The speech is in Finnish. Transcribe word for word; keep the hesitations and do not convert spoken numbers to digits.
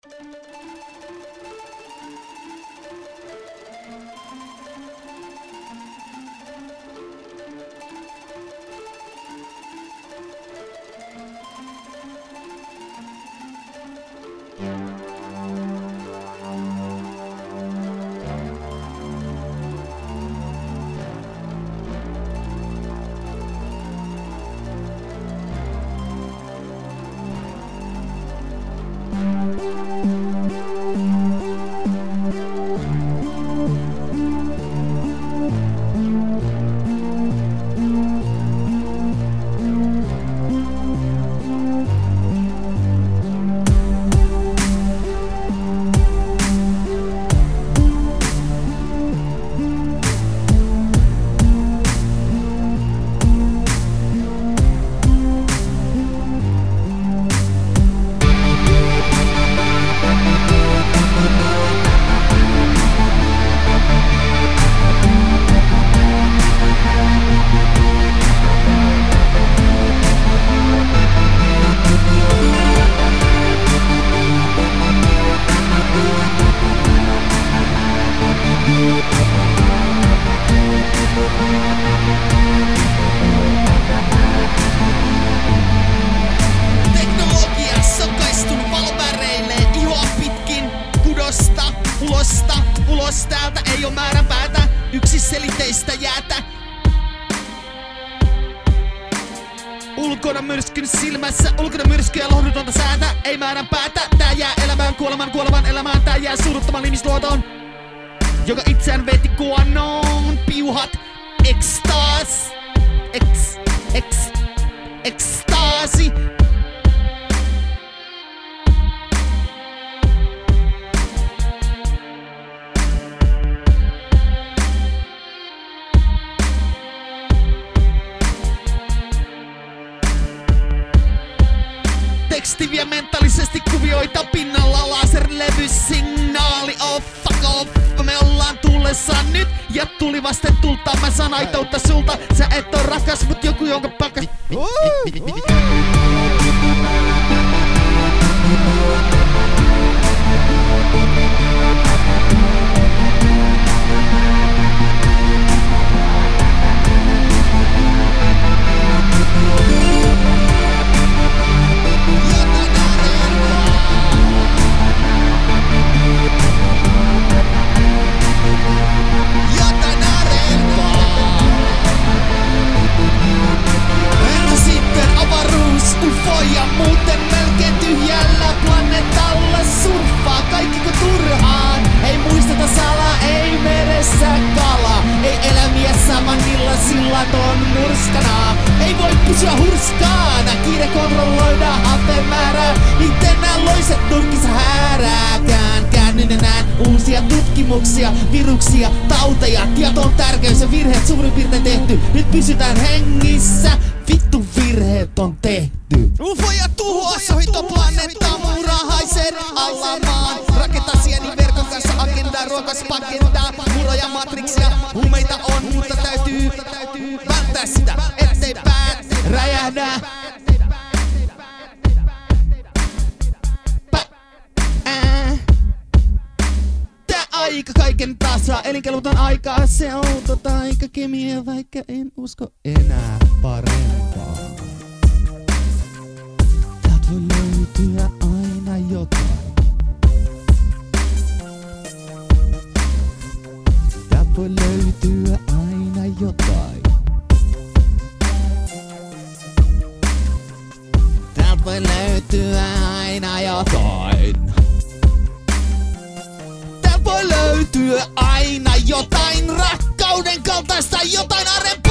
Teknologia sokaistunut valoväreille ihoa pitkin kudosta, ulosta, ulos täältä ei oo määränpäätä, yksiselitteistä jäätä. Ulkona myrskyn silmässä, ulkona myrskyä lohdutonta säätä, ei määränpäätä. Tää jää elämään, kuoleman, kuolevan elämään, tää jää suruttoman limisluotoon, joka itseään veti kuonoon. Piuhat, ekstaas, eks, eks, ekstaasi. Teksti vie mentaalisesti kuvioita pinnalla, laserlevy, signaali, oh fuck off. Me ollaan tullessa nyt ja tuli vasten tulta. Mä saan aitoutta sulta, sä et oo rakas, mut joku jonka pakkas. Ufoja muuten melkein tyhjällä planeetalla surffaa kaikkiko turhaan. Ei muisteta salaa, ei meressä kala, ei elämiä samannilla sillaton murskana. Ei voi pysyä hurskaana, kiire kontrolloida happeen määrää. Miten nää loiset nurkissa häärääkään. Käännyn näen uusia tutkimuksia, viruksia, tauteja. Tietoon tärkeys ja virheet suurin piirtein tehty. Nyt pysytään hengissä, vittu virheet on tehty. Ufoja tuhoa, sohitoplaneettaa, muurahaisen alamaan. Rakentaa sieni verkon kanssa agendaa, ruokas pakentaa. Muroja, matriksia, huumeita on, mutta täytyy välttää sitä, ettei päät räjähdä. Tää aika kaiken tasaa, elinkelvoton aikaa, se on tota aika kemia, vaikka en usko enää parempaa. Täältä voi löytyä aina jotain. Täältä voi löytyä aina jotain. Täältä voi löytyä aina jotain. Täältä voi löytyä aina jotain rakkauden kaltaista, jotain arempaa.